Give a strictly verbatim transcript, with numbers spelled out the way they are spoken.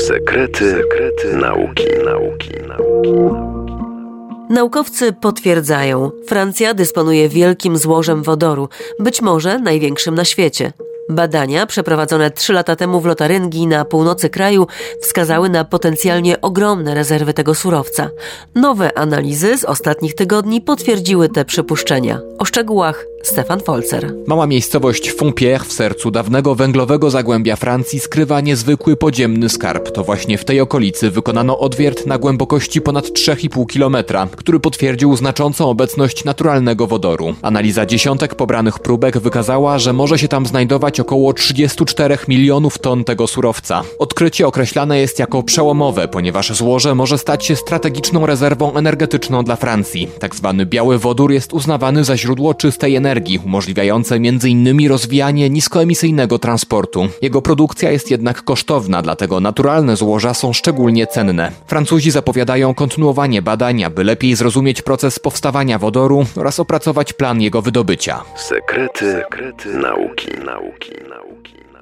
Sekrety, sekrety nauki, nauki, nauki. Naukowcy potwierdzają, Francja dysponuje wielkim złożem wodoru, być może największym na świecie. Badania przeprowadzone trzy lata temu w Lotaryngii na północy kraju wskazały na potencjalnie ogromne rezerwy tego surowca. Nowe analizy z ostatnich tygodni potwierdziły te przypuszczenia. O szczegółach Stefan Folzer. Mała miejscowość Fontpierre w sercu dawnego węglowego zagłębia Francji skrywa niezwykły podziemny skarb. To właśnie w tej okolicy wykonano odwiert na głębokości ponad trzy i pół kilometra, który potwierdził znaczącą obecność naturalnego wodoru. Analiza dziesiątek pobranych próbek wykazała, że może się tam znajdować około trzydzieści cztery milionów ton tego surowca. Odkrycie określane jest jako przełomowe, ponieważ złoże może stać się strategiczną rezerwą energetyczną dla Francji. Tak zwany biały wodór jest uznawany za źródło czystej energii, umożliwiające między innymi rozwijanie niskoemisyjnego transportu. Jego produkcja jest jednak kosztowna, dlatego naturalne złoża są szczególnie cenne. Francuzi zapowiadają kontynuowanie badań, aby lepiej zrozumieć proces powstawania wodoru oraz opracować plan jego wydobycia. Sekrety, sekrety nauki, nauki, nauki.